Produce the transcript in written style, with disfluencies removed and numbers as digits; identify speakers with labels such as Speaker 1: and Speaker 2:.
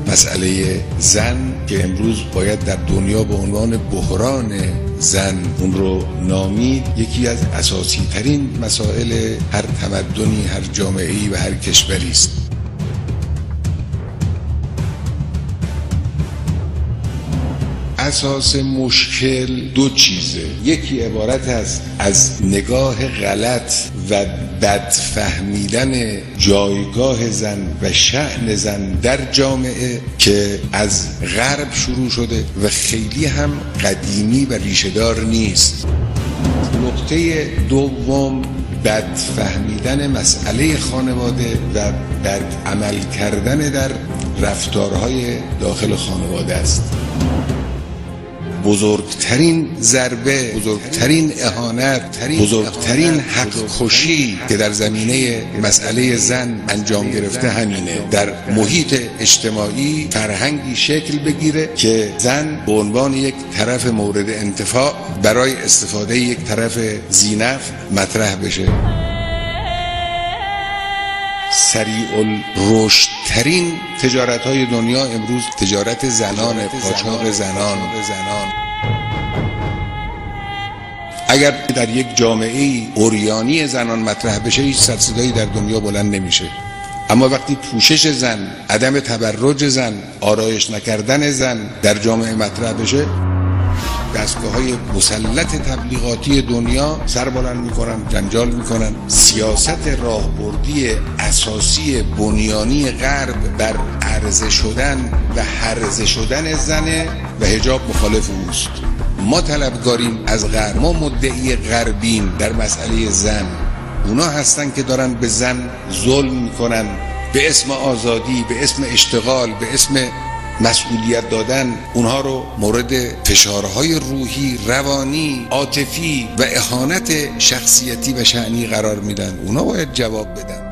Speaker 1: مسئله زن که امروز باید در دنیا به عنوان بحران زن اون رو نامید، یکی از اساسی ترین مسائل هر تمدنی، هر جامعه‌ای و هر کشوری است. اساس مشکل دو چیزه، یکی عبارت است از نگاه غلط و بد فهمیدن جایگاه زن و شأن زن در جامعه که از غرب شروع شده و خیلی هم قدیمی و ریشه‌دار نیست. نقطه دوم بد فهمیدن مسئله خانواده و بد عمل کردن در رفتارهای داخل خانواده است. بزرگترین ضربه، بزرگترین اهانت، بزرگترین حق کشی که در زمینه مسئله زن انجام گرفته همینه. در محیط اجتماعی فرهنگی شکل بگیره که زن به عنوان یک طرف مورد انتفاع برای استفاده یک طرف ذی‌نفع مطرح بشه. سریع الرشد ترین تجارت های دنیا امروز تجارت زنان، قاچاق زنان. اگر در یک جامعه عریانی زنان مطرح بشه هیچ سر صدایی در دنیا بلند نمیشه، اما وقتی پوشش زن، عدم تبرج زن، آرایش نکردن زن در جامعه مطرح بشه، دستگاه‌های مسلط تبلیغاتی دنیا سر بلند میکنن، جنجال میکنن. سیاست راهبردی اساسی بنیانی غرب بر عرضه شدن و هرزه شدن زنه و حجاب مخالف اوست. ما طلبگاریم از غرب، ما مدعی غربیم در مسئله زن. اونا هستن که دارن به زن ظلم میکنن به اسم آزادی، به اسم اشتغال، به اسم مسئولیت دادن. اونها رو مورد فشارهای روحی، روانی، عاطفی و اهانت شخصیتی و شأنی قرار میدن. اونا باید جواب بدن.